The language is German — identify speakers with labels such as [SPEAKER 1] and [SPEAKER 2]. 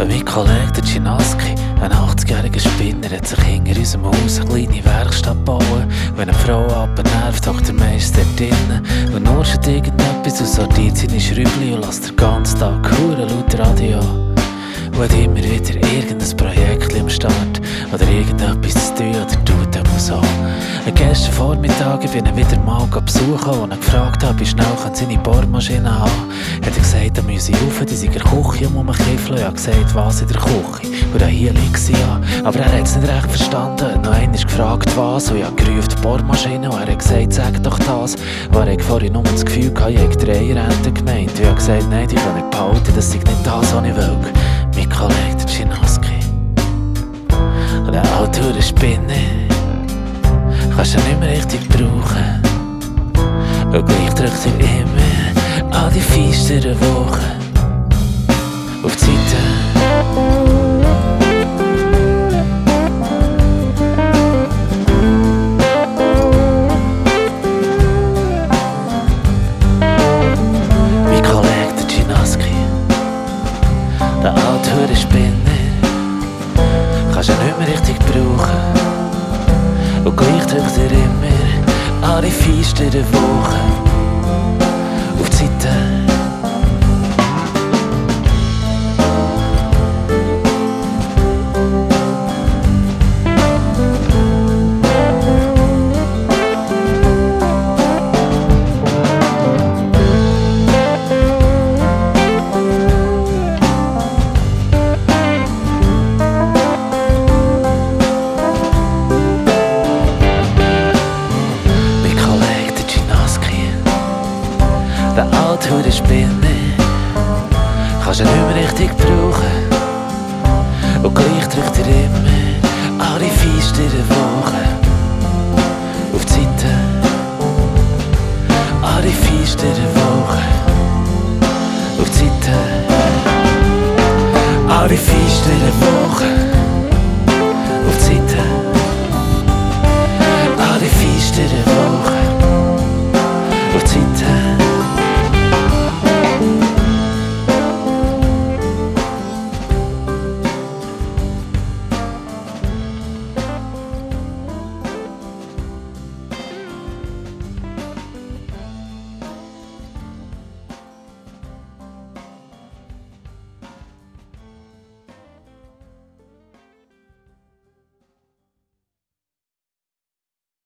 [SPEAKER 1] Mein Kollege, der Chinaski, ein 80-jähriger Spinner, hat sich hinter unserem Haus eine kleine Werkstatt gebaut. Wenn eine Frau abnervt, hockt der Meister drinnen und nur schon irgendetwas und sortiert seine Schrübli und lässt den ganzen Tag hure laut Radio. Und hat immer wieder irgendein Projekt am Start oder irgendetwas zu tun oder tut er so. Gestern Vormittag bin ich ihn wieder mal besuchen und ihn gefragt habe, wie schnell seine Bohrmaschine haben. Hat er gesagt, er müsse rauf, die sei in der Küche um mich kiffeln. Ich habe gesagt, was in der Küche? Und dann hier liegt sie ja. Aber er hat es nicht recht verstanden. Noch einer ist gefragt, was. Und ich habe gerufen, die Bohrmaschine. Und er hat gesagt, sag doch das. Und er hat vorhin nur das Gefühl gehabt, ich hätte 3 Renten gemeint. Und ich habe gesagt, nein, die kann ich behalten, das sei nicht das, was ich will. Mein Kollege, der Chinaski. Und der alte Spinne kannst du nicht mehr richtig brauchen. Und gleich drückt er immer an die feinsten Wochen auf die Seite. Mein Kollege, der Chinaski, der alte Spinner, kannst du nicht mehr richtig brauchen. Und gleich drückt er immer an die feinsten Wochen auf die Seite. Der alte Spinne kannst du nicht mehr richtig brauchen. Und gleich drückt er immer an die feinsten Wochen auf die Seite. An die feinsten Wochen auf die Seite. An die feinsten Wochen.